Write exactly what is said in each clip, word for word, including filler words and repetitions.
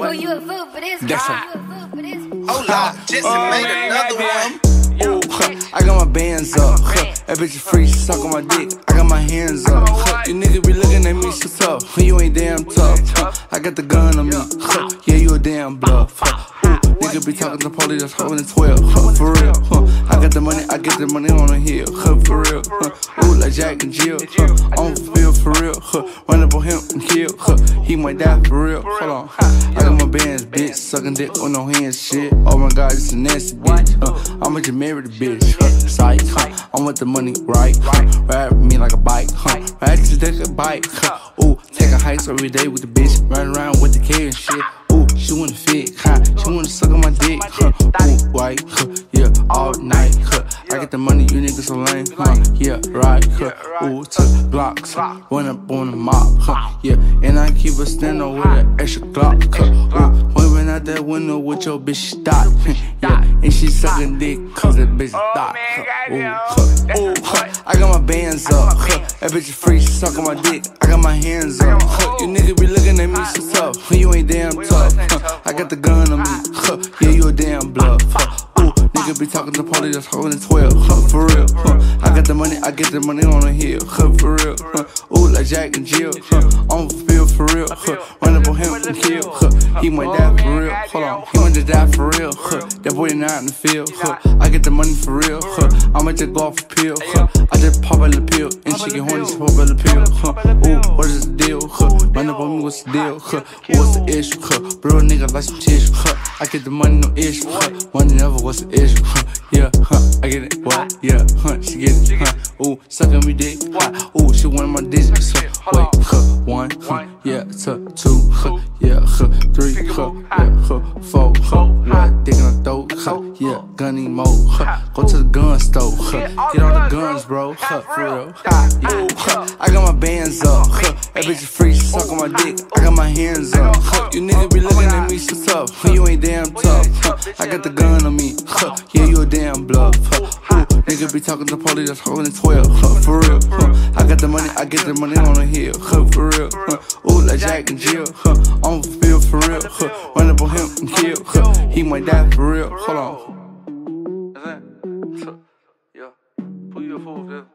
Pull you a fool for this. That's Pull a- you a fool for this. Oh Lord, Jesse Oh, made man, another goddamn. one. Ooh, huh, I got my bands up, huh, that bitch is free, she suck on my dick, I got my hands up, huh, you niggas be looking at me so tough, you ain't damn tough, huh, I got the gun on me, huh, yeah, you a damn bluff, huh, ooh, nigga be talking to police that's holding twelve, huh, for real, huh, I got the money, I get the money on the hill, huh, for real, huh, ooh, like Jack and Jill, huh, on the field for real, huh, run up on him and kill, huh, he might die for real, hold on, I got my bands, bitch, sucking dick with no hands, shit, oh my god, it's a nasty bitch, huh, I'ma just marry the bitch, huh, psych, huh, I want the money right, huh, ride with me like a bike, huh, ride to take a bike, huh, ooh, taking hikes every day with the bitch, run around with the K and shit, ooh, she wanna fit, huh, she wanna suck on my dick, huh, ooh, white, huh, yeah, all night, huh, I get the money, you niggas so lame, huh, yeah, right, huh, ooh, took Glocks, huh, run up on the mob, huh, yeah, and I keep a stand with an extra Glock, huh, ooh, waving out that window with your bitch stock, yeah, and she sucking dick cause that bitch is thought, huh, ooh, huh, ooh, huh, I got my bands up, huh, that bitch is free, she suck on my dick, I got my hands up, huh, you niggas be looking at me so tough, you ain't damn tough, huh, I got the gun on me, huh, yeah, you a damn bluff, huh, ooh, nigga be talking to police that's holding twelve, huh, for real, huh, I got the money, I get the money on the hill, huh, for real, huh, ooh, like Jack and Jill, huh, on the field for real, huh, run up on him and kill, huh, he might die for real, hold on, he might just die for real, huh, that boy not in the field, huh, I get the money for real, huh, I might just go off a pill, huh, I just pop out the pill, and she get horny, she pop out the pill, huh, ooh, what is the deal, huh, run up on me, what's the deal, huh, what's the issue, huh, bro, nigga like some tissue, huh, I get the money, no issue, huh, money never was the issue, huh, yeah, huh, I get it, what, yeah, huh, she get it, huh, ooh, sucking me dick, huh, ooh, she wanted my digits, huh, wait, huh, one, huh, yeah, two, two, huh, yeah, huh, three, huh, yeah, huh, four, huh, what, dick in the throat, huh, yeah, gunny mode, huh, go to the gun store, huh, get all the guns, bro, huh, for real, ooh, huh, I got my bands up, huh, that bitch is free, she suck on my dick, I got my hands up, huh, you niggas be looking at me so tough, you ain't damn tough, huh, I got the gun on me, huh, yeah, you a damn bluff, huh, ooh, nigga be talking to police that's holding twelve, huh, for real, huh, I got the money, I get the money on the hill, huh, for real, huh, ooh, like Jack and Jill, huh, on the field for real, huh, run up on him and kill, huh, he might die for real, hold on. That's it, yeah, pull you a fool, yeah.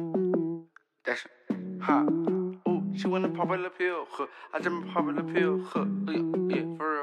That's it, huh, ooh, she wanna pop a little pill, huh, I just pop a little pill, huh, yeah, yeah, for real.